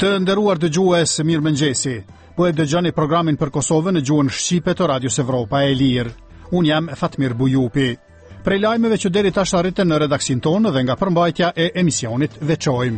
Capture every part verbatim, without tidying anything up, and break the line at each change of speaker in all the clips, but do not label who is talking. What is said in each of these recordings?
Të nderuar dëgjues, mirëmëngjesi. Po e dëgjoni programin për Kosovën në gjuhën shqipe të Radios Evropa e Lirë. Unë jam Fatmir Bujupi. Prej lajmeve që deri tash arritën në redaksin tonë dhe nga përmbajtja e emisionit veçojmë.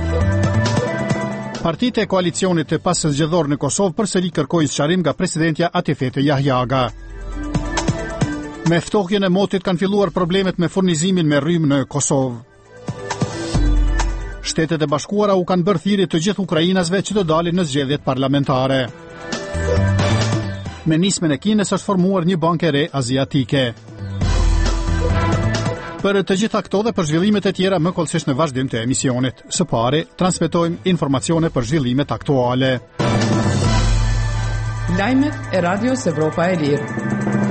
Partitë e koalicionit të pasëzgjedhor në Kosovë përsëri kërkojnë sqarim nga presidentja Atifete Jahjaga. Me ftohjen e motit kanë filluar problemet me furnizimin me rrymë në Kosovë. Shtetet e Bashkuara u kanë bërë thirrje të gjithë ukrainasve që të dalin në zgjedhjet parlamentare. Me nismen e Kinës është formuar një bankë e re aziatike. Për të gjitha këto dhe për zhvillimet e tjera më kollësisht në vazhdim të emisionit. Së pari, transmetojmë informacione për zhvillimet aktuale.
Lajmet e Radios Evropa e Lirë.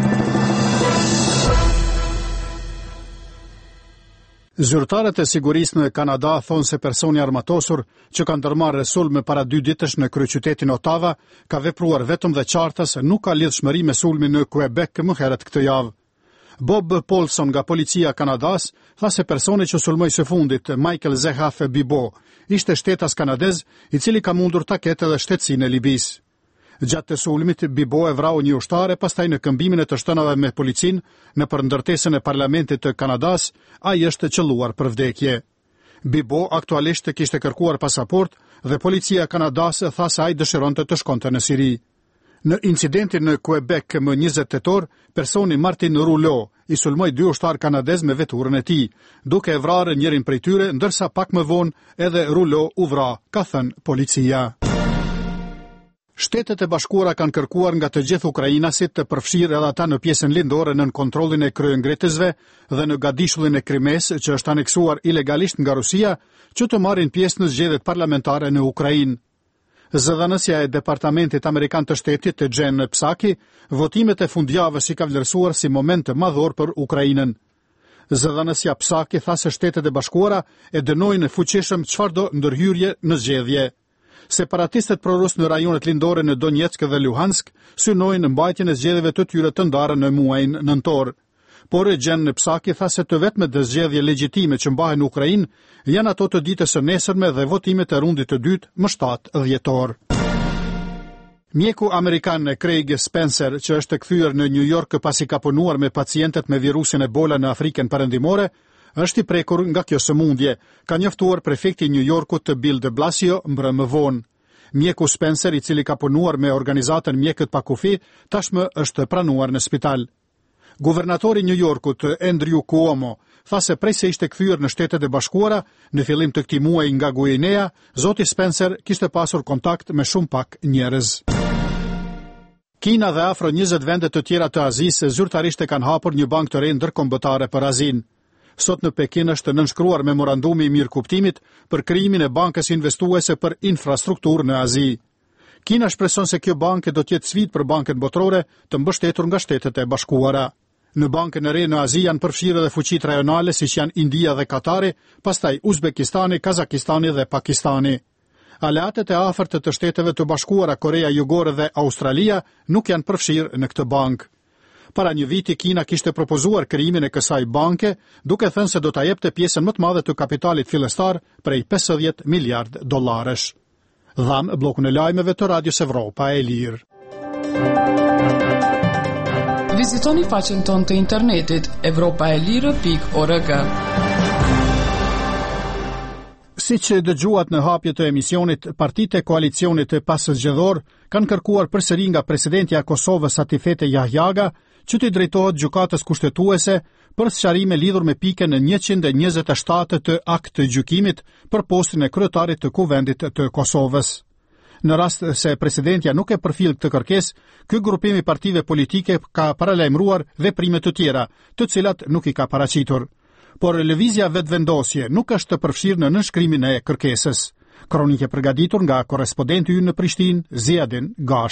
Zyrtarët e sigurisë në Kanada thonë se personi armatosur që ka ndërmarrë sulme para dy ditësh në kryeqytetin Ottawa ka vepruar vetëm dhe qartës, nuk ka lidhshmëri me sulmin në Quebec më herët këtë javë. Bob Paulson nga policia Kanadas tha se personi që sulmoi së fundit, Michael Zehaf Bibo, ishte shtetas kanadez i cili ka mundur ta ketë edhe shtetësinë e Libisë. Gjatë të sulmit, Bibo e vrau një ushtare, pastaj në këmbimin e të shtënave me policin në përndërtesën e parlamentit të Kanadas, ai është qelluar për vdekje. Bibo aktualisht kishte kërkuar pasaport dhe policia Kanadas tha se ai dëshironte të shkonte në Siri. Në incidentin në Quebec më njëzet tetor, personi Martin Rouleau i sulmoi dy ushtar kanadez me veturën e tij, duke e vrarë njërin prej tyre, ndërsa pak më vonë edhe Rouleau u vra, ka thënë policia. Shtetet e Bashkuara kanë kërkuar nga të gjithë ukrainasit të përfshirë edhe ata në pjesën lindore nën kontrollin e kryengritësve dhe në gadishullin e Krimes, që është aneksuar ilegalisht nga Rusia, që të marrin pjesë në zgjedhjet parlamentare në Ukrainë. Zëdhënësja e Departamentit Amerikan të Shtetit të Jen Psaki, votimet e fundjavës i ka vlerësuar si moment të madhor për Ukrainën. Zëdhënësja Psaki tha se Shtetet e Bashkuara e dënojnë fuqishëm çfarëdo ndërhyrje në zgjedhje. Separatistët prorus në rajonet lindore në Donetsk dhe Luhansk synojnë mbajtjen e zgjedhjeve të tyre të ndara në muajin nëntor. Por Jen Psaki tha se të vetmet dhe zgjedhje legjitime që mbahen në Ukrainë janë ato të ditës së nesërme dhe votimet e rundit të dytë më shtatë dhjetor. Mjeku amerikan Craig Spencer, që është kthyer në New York pasi ka punuar me pacientët me virusin Ebola në Afrikën Perëndimore, është i prekur nga kjo sëmundje, ka njoftuar prefekti i New Yorkut të Bill de Blasio mbrëmë vonë. Mjeku Spencer, i cili ka punuar me organizatën Mjekët pa kufi, tashmë është pranuar në spital. Guvernatori i New Yorkut, Andrew Cuomo, tha se prej se ishte kthyer në Shtetet e Bashkuara në fillim të këtij muaji nga Guinea, zoti Spencer kishte pasur kontakt me shumë pak njerëz. Kina dhe afro njëzet vende të tjera të Azisë zyrtarisht e kanë hapur një bankë të re ndërkombëtare për Azinë. Sot në Pekin është nënshkruar memorandumi i mirëkuptimit për krijimin e bankës investuese për infrastrukturë në Azi. Kina shpreson se kjo bankë do të jetë sfidë për bankën botërore të mbështetur nga Shtetet e Bashkuara. Në bankën e re në Azi janë përfshirë edhe fuqitë rajonale siç janë India dhe Katari, pastaj Uzbekistani, Kazakistani dhe Pakistani. Aleatet e afërta të Shteteve të Bashkuara, Korea Jugore dhe Australia nuk janë përfshirë në këtë bankë. Para një viti Kina kishte propozuar krijimin e kësaj banke, duke thënë se do ta jepte pjesën më të madhe të kapitalit fillestar prej pesëdhjetë miliard dollarësh. Dham bllokun e lajmeve të Radios Evropa e Lirë.
Vizitoni faqen tonë të internetit evropaelire pikë org.
Siç dëgjuat në hapje të emisionit, partitë e koalicionit të pasëzgjedhor kanë kërkuar përsëri nga presidentja e Kosovës Atifete Jahjaga që t'i drejtohet gjykatës kushtetuese për sqarime lidhur me pikën e njëqind e njëzet e shtatë të akt të gjykimit për postin e kryetarit të Kuvendit të Kosovës. Në rast se presidentja nuk e përfill këtë kërkesë, ky grupim i partive politike ka paralajmëruar veprime të tjera, të cilat nuk i ka paraqitur. Por lëvizja vetëvendosje nuk është të përfshirë në nënshkrimin e kërkesës. Kronike përgatitur nga korrespondenti ynë në Prishtinë, Ziadin Gashi.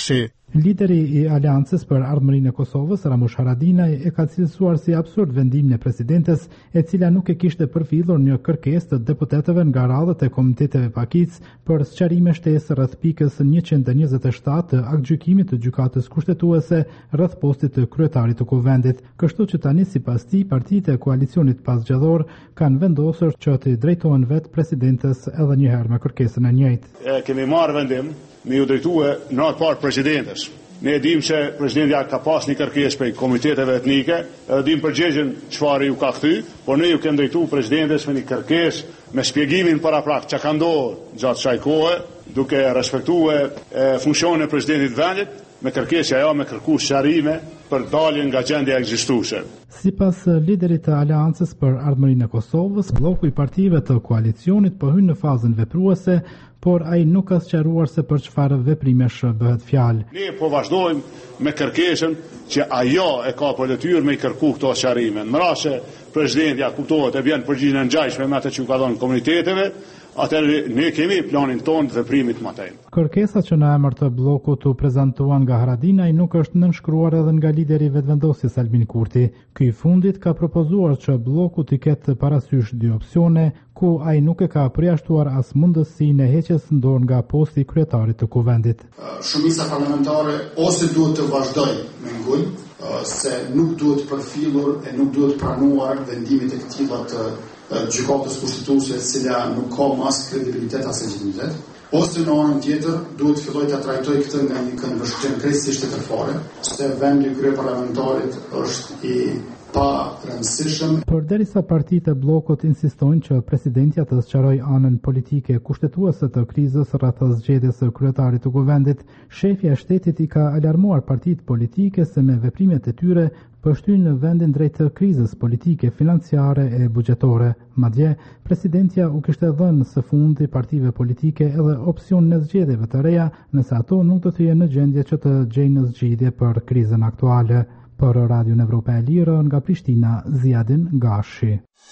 Lideri i Aleancës për Ardhmërinë e Kosovës, Ramush Haradinaj, e ka cilësuar si absurd vendimin e presidentes, e cila nuk e kishte përfillur një kërkesë të deputetëve nga radhët e komiteteve pakic për sqarime shtesë rreth pikës njëqind e njëzet e shtatë të aktgjykimit të gjykatës kushtetuese rreth postit të kryetarit të kuvendit. Kështu që tani sipas tij, partitë e koalicionit pasgjallor kanë vendosur që të drejtohen vetë presidentes edhe një herë me kërkesën e njëjtë.
E kemi marrë vendim me ju drejtue në atë parë presidentes. Ne e dim që presidentja ka pas një kërkesë prej komiteteve etnike, e dim përgjigjen çfarë ju ka kthy, por ne ju kemi drejtuar presidentes me një kërkesë me shpjegimin paraprak çka ka ndodhur gjatë kësaj kohe, duke respektuar funksionin e presidentit të vendit, me kërkesë ajo me kërku sqarime për daljen nga gjendja ekzistuese.
Sipas liderit të Aleancës për Ardhmërinë e Kosovës, bloku i partive të koalicionit po hyn në fazën vepruese, por ai nuk ka sqaruar se për çfarë veprimesh bëhet fjalë.
Ne po vazhdojmë me kërkesën që ajo e ka për detyrë me i kërku këto sqarime. Në rast se presidentja kuptohet e vjen përgjigjen e ngjashme me atë që u ka dhënë komuniteteve, atëherë ne kemi planin tonë të veprimit më tej.
Kërkesa që në emër të bllokut u prezantuan nga Haradinaj nuk është nënshkruar edhe nga lideri vetëvendosjes Albin Kurti. Ky i fundit ka propozuar që bloku të ketë parasysh dy opsione, ku ai nuk e ka përjashtuar as mundësinë e heqjes në dorë nga posti i kryetarit të kuvendit.
Shumica parlamentare ose duhet të vazhdojë me ngul, se nuk duhet përfillur e nuk duhet pranuar vendimit e këtilla të gjykatës kushtetuese, e cila nuk ka mas kredibilitet as legitimitet, ose në anën tjetër duhet filloj të trajtoj këtë nga një këndvështrim krejtësisht shtetërore, se vendi i kryeparlamentarit është i pa rëndësishëm.
Por derisa partitë e bllokut insistojnë që presidentja të sqarojë anën politike kushtetuese të krizës rreth zgjedhjes së kryetarit të kuvendit, shefja e shtetit i ka alarmuar partitë politike se me veprimet e tyre po shtyjnë në vendin drejt krizës politike, financiare e buxhetore. Madje, presidentja u kishte dhënë së fundi partive politike edhe opsion në zgjedhjeve të reja, nëse ato nuk do të jenë në gjendje që të gjejnë në zgjidhje për krizën aktuale. Për Radion Evropa e Lirë, nga Prishtina, Ziadin Gashi.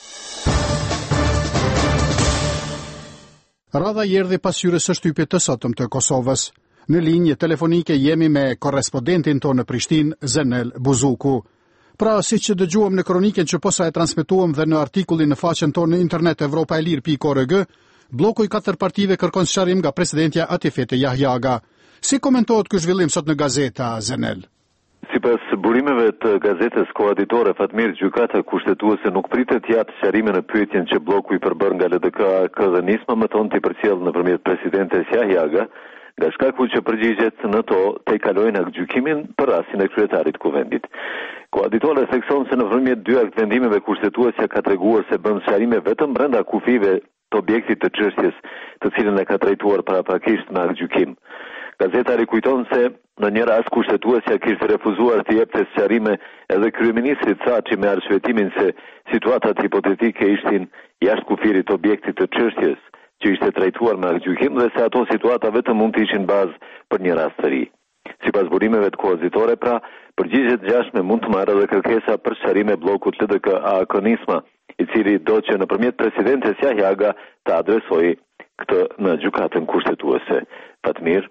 Radha erdhi pas hyrjes së shtypit të sotëm të Kosovës. Në linjë telefonike jemi me korrespondentin tonë në Prishtinë, Zenel Buzuku. Pra, si që dëgjuam në kroniken që posa e transmituam dhe në artikullin në faqen tonë në internet evropa e lirë pikë org, bloku i katër partive kërkon sqarim nga presidentja Atifete Jahjaga. Si komentohet ky zhvillim sot në gazeta, Zenel?
Sipas burimeve të gazetës koaditore Fatmir, gjykata kushtetuese nuk pritet të japë sqarime në pyetjen që bloku i përbër nga L D K A K dhe Nisma më tonë të përcjell nëpërmjet presidentes Jahjaga, nga shkaku që përgjigjet në to te kalojnë aktgjykimin për rastin e kryetarit kuvendit. Koaditore thekson se nëpërmjet dy aktvendimeve kushtetuesja ka treguar se bën sqarime vetëm brenda kufive të objektit të çështjes, të cilën e ka trajtuar paraprakisht me aktgjykim. Gazeta rikujton se në një rast kushtetuesja kishte refuzuar të jepte sqarime edhe kryeministrit Thaçi me arsyetimin se situatat hipotetike ishin jashtë kufirit të objektit të çështjes që ishte trajtuar me aktgjykim dhe se ato situata vetëm mund të ishin bazë për një rast të ri. Sipas burimeve të koazitore, pra, përgjigjet gjashme mund të marrë edhe kërkesa për sqarime bllokut L D K A K Nisma, i cili do që nëpërmjet presidentes Jahjaga të adresojë këtë në gjykatën kushtetuese. Fatmir.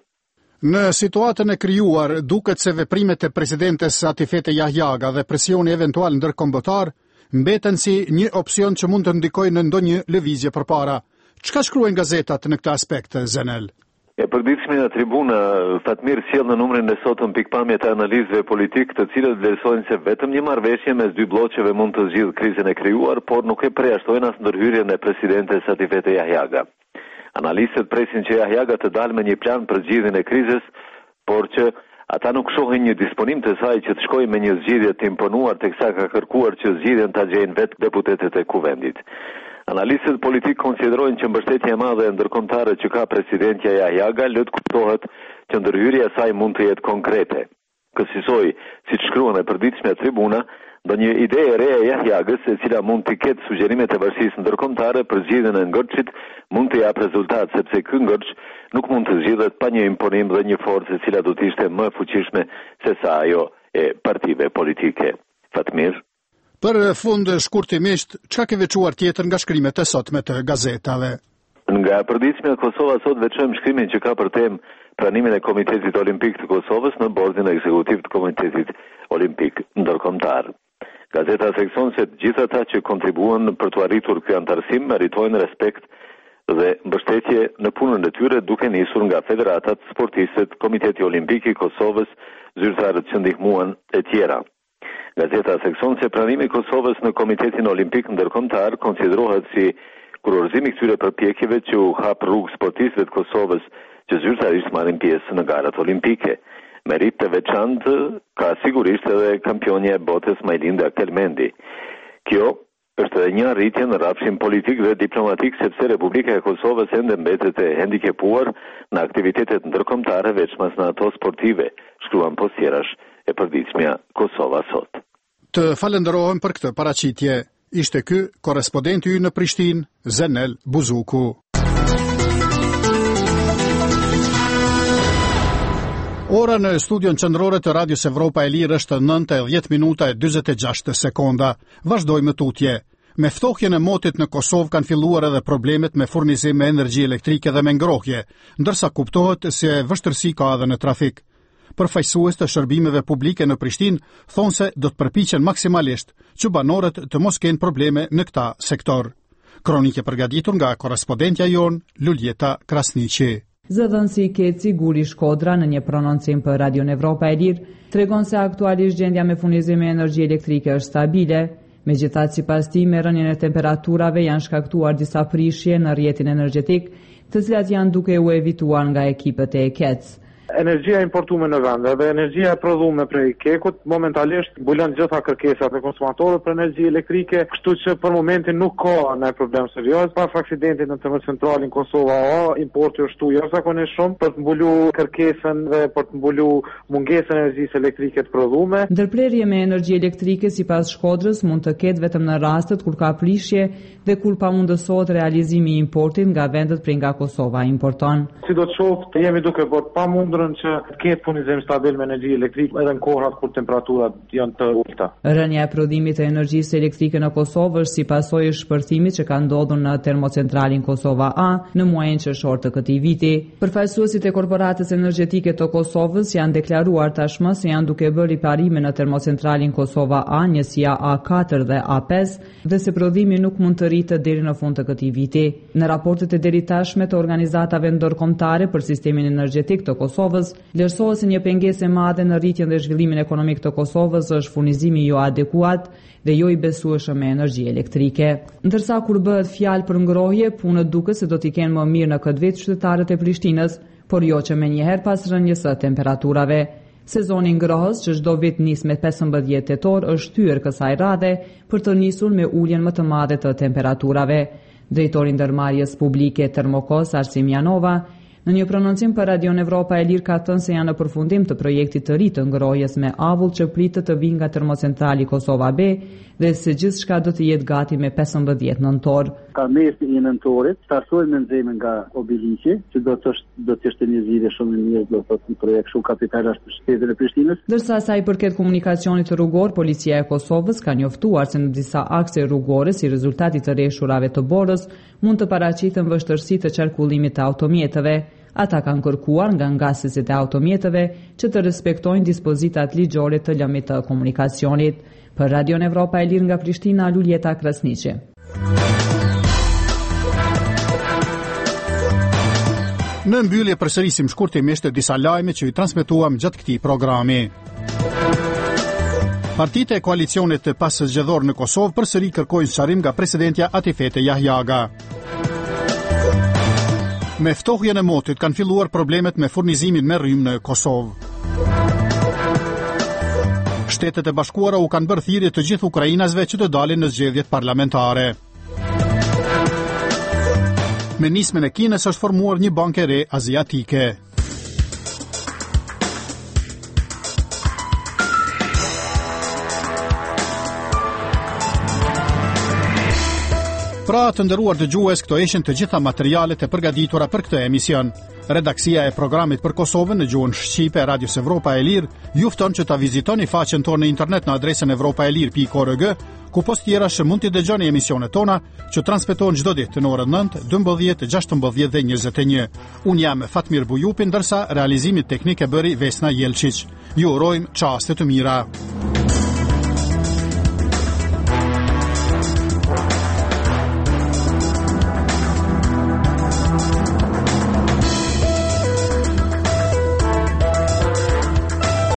Në situatën e krijuar, duket se veprimet e presidentes Atifete Jahjaga dhe presioni eventual ndërkombëtar mbeten si një opsion që mund të ndikojë në ndonjë lëvizje përpara. Çka shkruajnë gazetat në këtë aspekt, Zenel?
E përditshme në tribuna, Fatmir sjell në numrin e sotëm pikpamje të analizëve politik, të cilët vlerësojnë se vetëm një marrëveshje mes dy bloqeve mund të zgjidhë krizën e krijuar, por nuk e përjashtojnë as ndërhyrjen e presidentes Atifete Jahjaga. Analistët presin që Jahjaga të dalë me një plan për zgjidhjen e krizës, por që ata nuk shohin një disponim të saj që të shkojë me një zgjidhje të imponuar, teksa ka kërkuar që zgjidhjen ta gjejnë vetë deputetët e kuvendit. Analistët politik konsiderojnë që mbështetja e madhe e ndërkombëtare që ka presidentja Jahjaga lë të kuptohet që ndërhyrja e saj mund të jetë konkrete. Kësaj, siç shkruan e përditshme tribuna, do një ide e re e Jahjagës, e cila mund të ketë sugjerimet e bashkisë ndërkombëtare për zgjidhjen e ngërçit, mund të japë rezultat, sepse ky ngërç nuk mund të zgjidhet pa një imponim dhe një forcë e cila do të ishte më e fuqishme se sa ajo e partive politike. Fatmir.
Për fund shkurtimisht, çka ke veçuar tjetër nga shkrimet e sotme të gazetave?
Nga përditshmja Kosova sot veçojmë shkrimin që ka për temë pranimin e Komitetit Olimpik të Kosovës në bordin ekzekutiv të Komitetit Olimpik ndërkombëtar. Gazeta thekson se të gjithë ata që kontribuan për të arritur ky antarësim meritojnë respekt dhe mbështetje në punën e tyre, duke nisur nga federatat, sportistët, Komiteti Olimpik i Kosovës, zyrtarët që ndihmuan e tjera. Gazeta thekson se pranimi i Kosovës në Komitetin Olimpik ndërkombëtar konsiderohet si kurorëzim i këtyre përpjekjeve që u hap rrugë sportistëve të Kosovës që zyrtarisht marrin pjesë në garat olimpike. Merit të veçantë ka sigurisht edhe kampionja e botës Majlinda Kelmendi. Kjo është edhe një arritje në rrafshin politik dhe diplomatik, sepse Republika e Kosovës ende mbetet e hendikepuar në aktivitetet ndërkombëtare, veçmas në ato sportive, shkruan postjerash e përditshmja Kosova sot.
Të falenderohem për këtë paraqitje. Ishte ky korrespondenti ynë në Prishtinë, Zenel Buzuku. Ora në studion qendrore të Radios Evropa e Lirë është nëntë e dhjetë minuta e dyzet e gjashtë sekonda. Vazhdojmë tutje. Me ftohjen e motit në Kosovë kanë filluar edhe problemet me furnizim me energji elektrike dhe me ngrohje, ndërsa kuptohet se vështirësi ka edhe në trafik. Përfaqësues të shërbimeve publike në Prishtinë thonë se do të përpiqen maksimalisht që banorët të mos kenë probleme në këtë sektor. Kronike përgatitur nga korrespondentja jon Luljeta Krasniqi.
Zëdhënësi Keci Guri Shkodra në një prononcim për Radion Evropa e Lirë tregon se aktualisht gjendja me furnizim me energji elektrike është stabile. Megjithatë, sipas tij, me rënien e temperaturave janë shkaktuar disa prishje në rrjetin energjetik, të cilat janë duke u evituar nga ekipet e Kec.
Energjia importuar në vend dhe energjia e prodhuar prej Kekut momentalisht mbulon gjitha kërkesat e konsumatorëve për energji elektrike, kështu që për momentin nuk ka ndonjë problem serioz. Pas aksidentit në termocentralin Kosova A, importi është shtu jashtëzakonisht shumë për të mbuluar kërkesën dhe për të mbuluar mungesën e energjisë elektrike të prodhuar.
Ndërprerje me energji elektrike sipas Shkodrës mund të ketë vetëm në rastet kur ka prishje dhe kur pamundësohet realizimi i importit nga vendet prej nga Kosova importon.
Sidoqoftë, jemi duke bërë pamundur që të ketë furnizim stabil me energji elektrike edhe në kohrat kur temperaturat janë të ulta.
Rënja e prodhimit të energjisë elektrike në Kosovë është si pasojë e shpërthimit që ka ndodhur në termocentralin Kosova A në muajin qershor të këtij viti. Përfaqësuesit e korporatës energjetike të Kosovës janë deklaruar tashmë se janë duke bërë riparime në termocentralin Kosova A, njësia A katër dhe A pesë, dhe se prodhimi nuk mund të rritë deri në fund të këtij viti. Në raportet e deritashme të organizatave ndërkombëtare për sistemin energjetik të Kosovës, vlerësohet se një pengesë e madhe në rritjen dhe zhvillimin ekonomik të Kosovës është furnizimi jo adekuat dhe jo i besueshëm me energji elektrike. Ndërsa kur bëhet fjalë për ngrohje, punët duket se do t'i kenë më mirë në këtë vit qytetarët e Prishtinës, por jo që menjëherë pas rënjes së temperaturave. Sezoni ngrohës, që çdo vit nis me pesëmbëdhjetë tetor, është thyer kësaj radhe për të nisur me uljen më të madhe të temperaturave. Drejtori i ndërmarrjes publike Termokos Arsim Janova në një prononcim për Radion Evropa e Lirë ka thënë se janë në përfundim të projektit të ri të ngrohjes me avull që pritet të vijë nga termocentrali Kosova B dhe se gjithçka do të jetë gati me pesëmbëdhjetë nëntor.
Ka mesi i nëntorit, startoj me nxehtësinë nga Obiliqi, që do të është do të ishte një zgjidhje shumë e mirë, do të thotë një projekt shumë kapitalash për shtetin e Prishtinës.
Ndërsa sa i përket komunikacionit rrugor, policia e Kosovës ka njoftuar se në disa akse rrugore si rezultati të rreshurave të borës mund të paraqiten vështirësi të qarkullimit të automjeteve. Ata kanë kërkuar nga ngasësit e automjeteve që të respektojnë dispozitat ligjore të lëmit të komunikacionit. Për Radion Evropa e Lirë nga Prishtina, Luljeta Krasniqi.
Në mbyllje përsërisim shkurtimisht disa lajme që i transmetuam gjatë këtij programi. Partitë e koalicionit të paszgjedhor në Kosovë përsëri kërkojnë sqarim nga presidentja Atifete Jahjaga. Me ftohjen e motit kanë filluar problemet me furnizimin me rrymë në Kosovë. Shtetet e Bashkuara u kanë bërë thirrje të gjithë ukrainasve që të dalin në zgjedhjet parlamentare. Me nismen e Kinës është formuar një bankë e re aziatike. Pra të nderuar dëgjues, këto ishin të gjitha materialet e përgatitura për këtë emision. Redaksia e programit për Kosovën në gjuhën shqipe e Radios Evropa e Lirë ju fton që ta vizitoni faqen tonë në internet në adresën evropaelir pikë org, ku post tjera që mund t'i dëgjoni emisionet tona që transmetohen çdo ditë në orën nëntë, dymbëdhjetë, gjashtëmbëdhjetë dhe njëzet e një. Unë jam Fatmir Bujupi, ndërsa realizimit teknik e bëri Vesna Jelčić. Ju urojmë çaste të mira.